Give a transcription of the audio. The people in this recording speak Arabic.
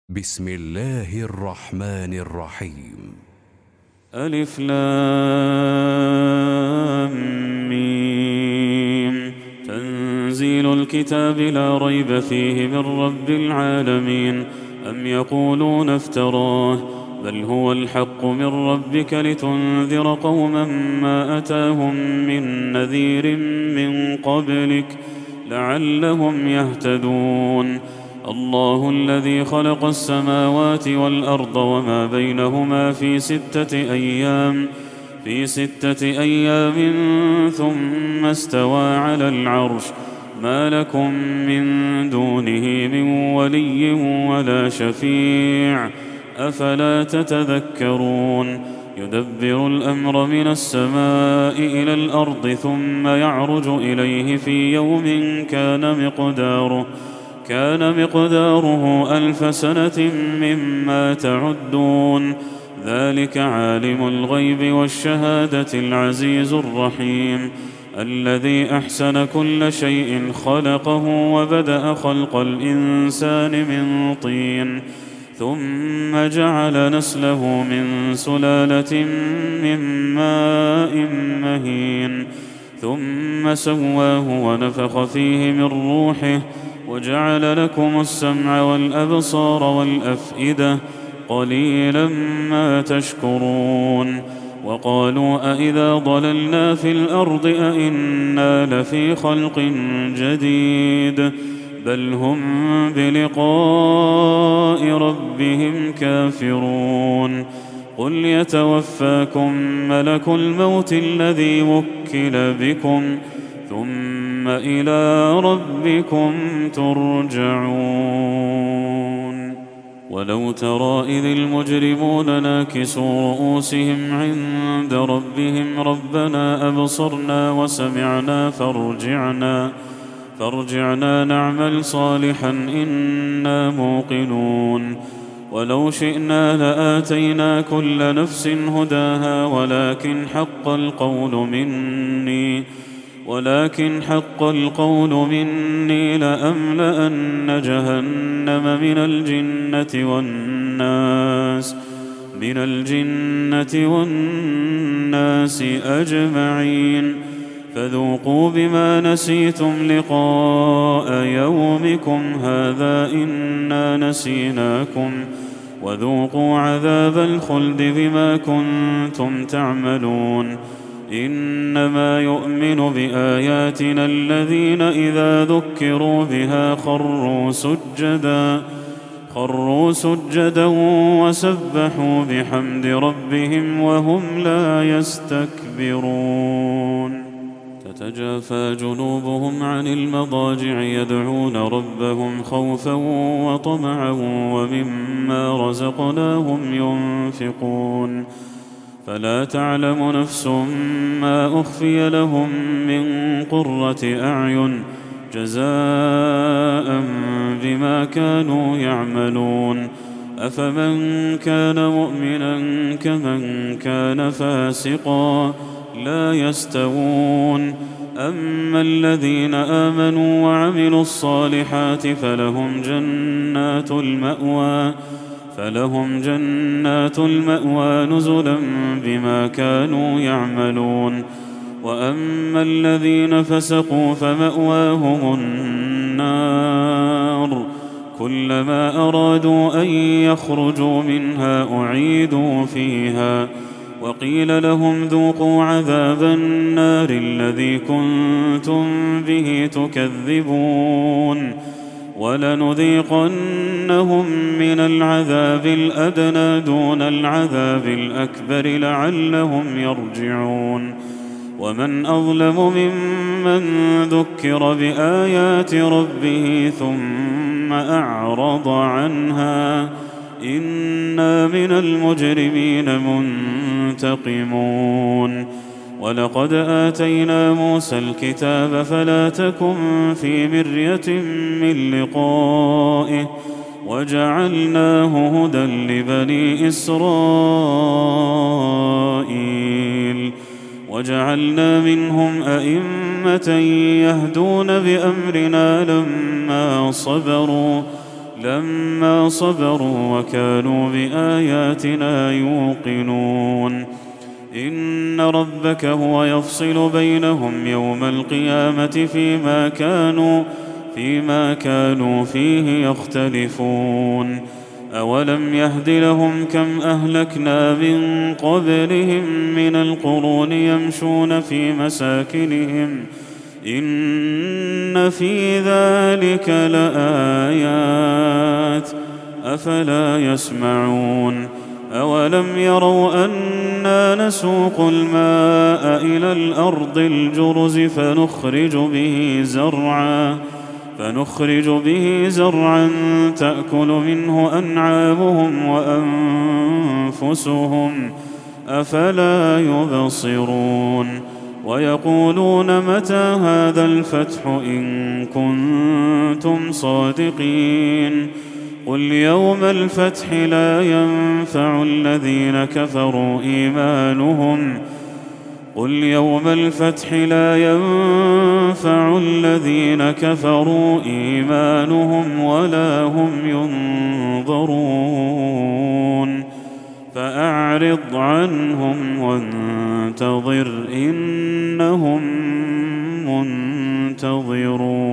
بسم الله الرحمن الرحيم. ألف لام ميم. تنزيل الكتاب لا ريب فيه من رب العالمين. أم يقولون افتراه بل هو الحق من ربك لتنذر قوما ما أتاهم من نذير من قبلك لعلهم يهتدون. الله الذي خلق السماوات والأرض وما بينهما في ستة أيام ثم استوى على العرش. ما لكم من دونه من ولي ولا شفيع أفلا تتذكرون. يدبر الأمر من السماء إلى الأرض ثم يعرج إليه في يوم كان مقداره 1000 سنة مما تعدون. ذلك عالم الغيب والشهادة العزيز الرحيم الذي أحسن كل شيء خلقه وبدأ خلق الإنسان من طين ثم جعل نسله من سلالة من ماء مهين ثم سواه ونفخ فيه من روحه وجعل لكم السمع والأبصار والأفئدة قليلا ما تشكرون. وقالوا أإذا ضللنا في الأرض أإنا لفي خلق جديد بل هم بلقاء ربهم كافرون. قل يتوفاكم ملك الموت الذي وكل بكم ثم إلى ربكم ترجعون. ولو ترى إذ المجرمون ناكسوا رؤوسهم عند ربهم ربنا أبصرنا وسمعنا فارجعنا نعمل صالحا إنا موقنون. ولو شئنا لآتينا كل نفس هداها ولكن حق القول مني لأملأن جهنم من الجنة والناس أجمعين. فذوقوا بما نسيتم لقاء يومكم هذا إنا نسيناكم وذوقوا عذاب الخلد بما كنتم تعملون. إنما يؤمن بآياتنا الذين إذا ذكروا بها خروا سجدا وسبحوا بحمد ربهم وهم لا يستكبرون. تتجافى جنوبهم عن المضاجع يدعون ربهم خوفا وطمعا ومما رزقناهم ينفقون. فلا تعلم نفس ما أخفي لهم من قرة أعين جزاء بما كانوا يعملون. أفمن كان مؤمنا كمن كان فاسقا لا يستوون. أما الذين آمنوا وعملوا الصالحات فلهم جنات المأوى نزلا بما كانوا يعملون. وأما الذين فسقوا فمأواهم النار كلما أرادوا أن يخرجوا منها أعيدوا فيها وقيل لهم ذوقوا عذاب النار الذي كنتم به تكذبون. ولنذيقنهم من العذاب الأدنى دون العذاب الأكبر لعلهم يرجعون. ومن أظلم ممن ذكر بآيات ربه ثم أعرض عنها إنا من المجرمين منتقمون. ولقد آتينا موسى الكتاب فلا تكن في مرية من لقائه وجعلناه هدى لبني إسرائيل وجعلنا منهم أئمة يهدون بأمرنا لما لما صبروا وكانوا بآياتنا يوقنون إن ربك هو يفصل بينهم يوم القيامة فيما كانوا فيه يختلفون أولم يهد لهم كم أهلكنا من قبلهم من القرون يمشون في مساكنهم إن في ذلك لآيات أفلا يسمعون أولم يروا أنا نسوق الماء إلى الأرض الجرز فنخرج به زرعا تأكل منه أنعامهم وأنفسهم أفلا يبصرون ويقولون متى هذا الفتح إن كنتم صادقين قل يوم الفتح لا ينفع الذين كفروا إيمانهم ولا هم ينظرون فأعرض عنهم وانتظر إنهم منتظرون.